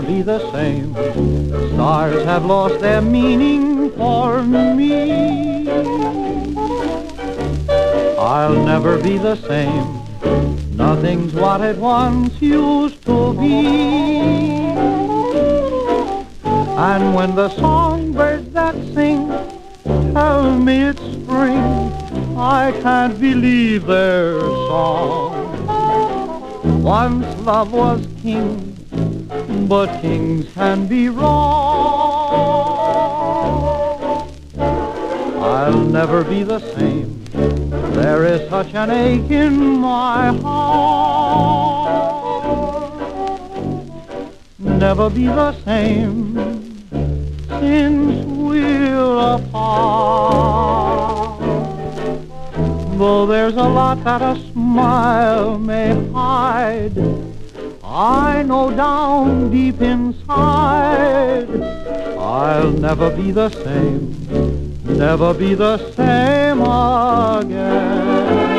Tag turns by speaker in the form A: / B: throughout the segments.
A: be the same. Stars have lost their meaning for me. I'll never be the same. Nothing's what it once used to be. And when the songbirds that sing tell me it's spring, I can't believe their song. Once love was king, but kings can be wrong. I'll never be the same. There is such an ache in my heart. Never be the same since we're apart. Though there's a lot that a smile may hide, I know down deep inside I'll never be the same, never be the same again.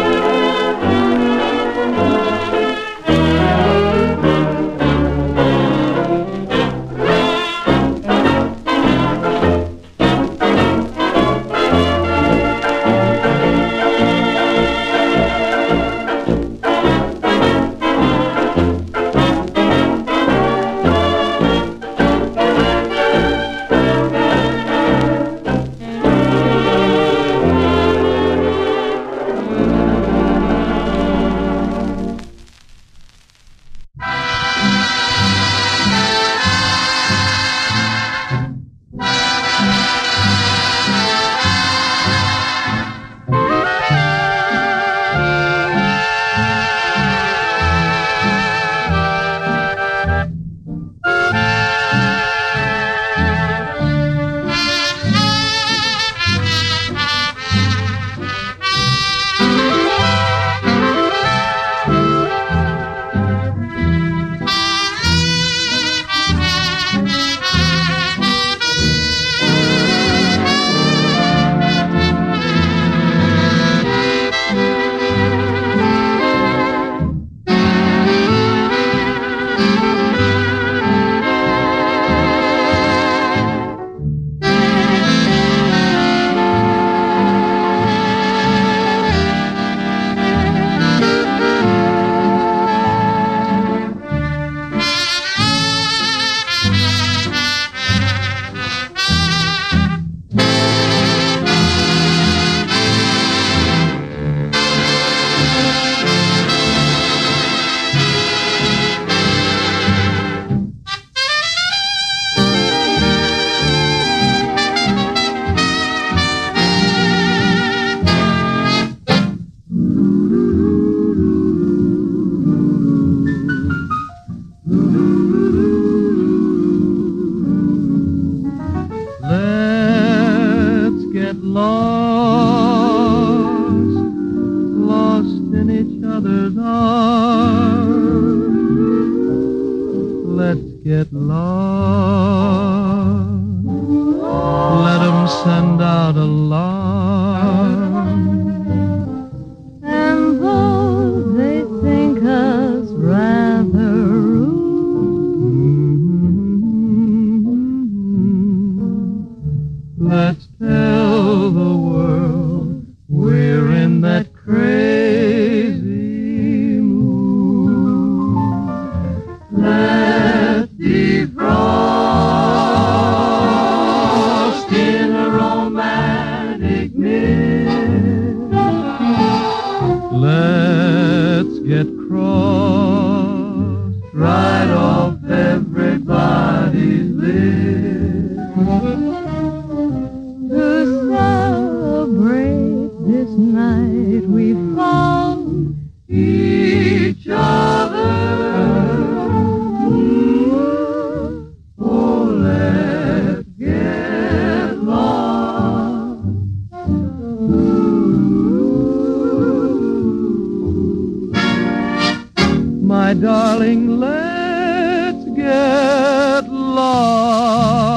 B: My darling, let's get lost.